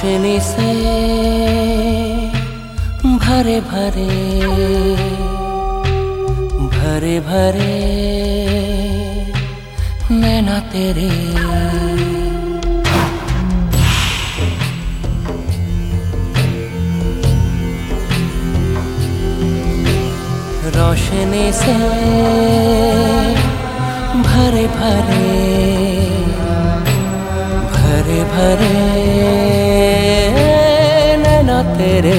रोशनी से भरे भरे भरे भरे नैना तेरे, रोशनी से भरे भरे भरे भरे नैना तेरे,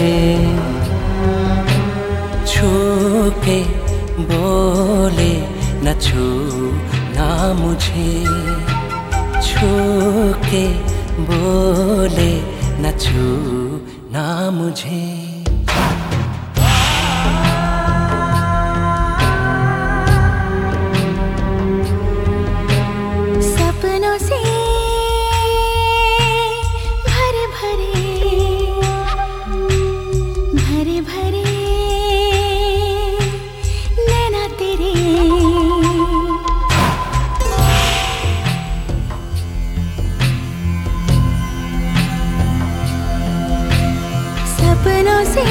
छू के बोले न छू ना मुझे, छू के बोले न छू ना मुझे। सपनों से भरे भरे भरे भरे नैना तेरे, सपनों से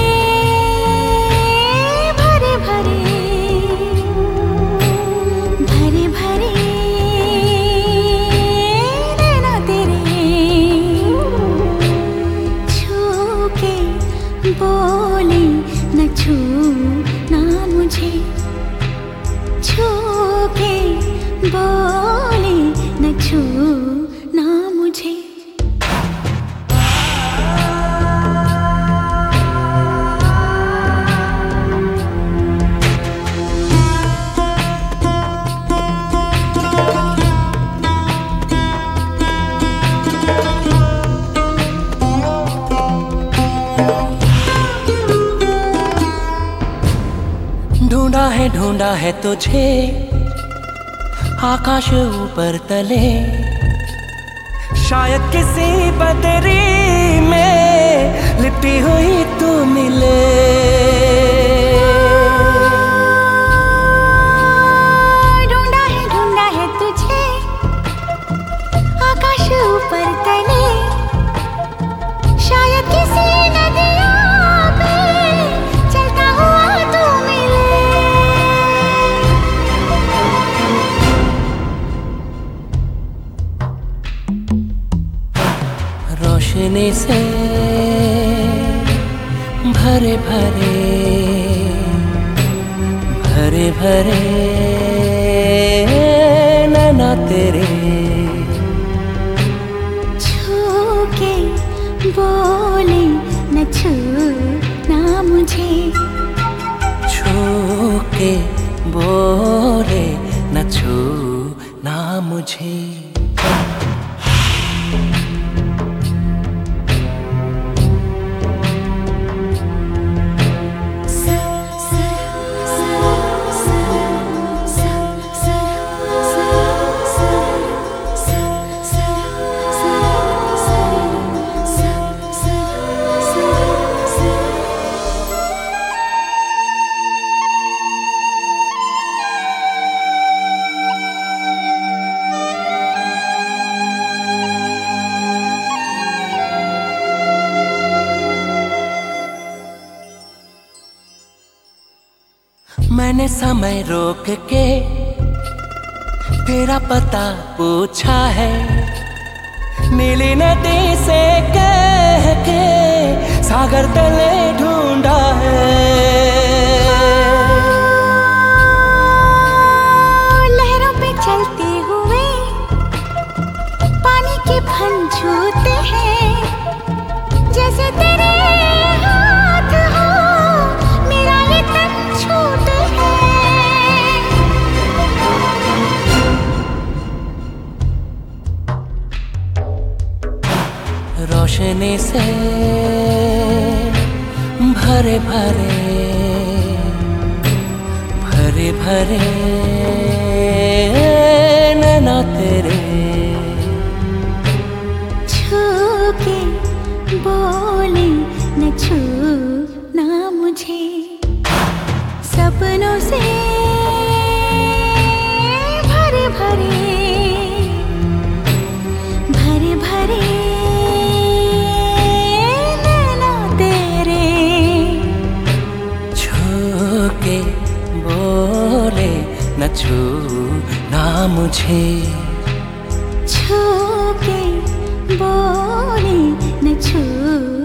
भरे भरे भरे भरे नैना तेरे, छू के बोले न छू ना मुझे, छू के बोले न छू ना मुझे। ढूंढा है तुझे आकाश ऊपर तले, शायद किसी बदरी में लिपटी हुई तू मिले। ढूंढा है तुझे आकाश ऊपर तले, शायद किसी नदियों पे चलता हुआ तू मिले। रोशनी से भरे भरे भरे भरे नैना तेरे, छू के बोले न छू ना मुझे, छू के बोले न छू ना मुझे। मैंने समय रोक के तेरा पता पूछा है, नीली नदी से कह के सागर तले ढूंढा है। लहरों पे चलते हुए पानी के फन छूते हैं, जैसे तेरे हाथ हो मेरा ये तन छूते हैं। रोशनी से भरे भरे भरे भरे नैना तेरे, छू के बोले न छू ना मुझे, सपनों से भरे भरे भरे भरे छू ना मुझे, छू के बोले न छू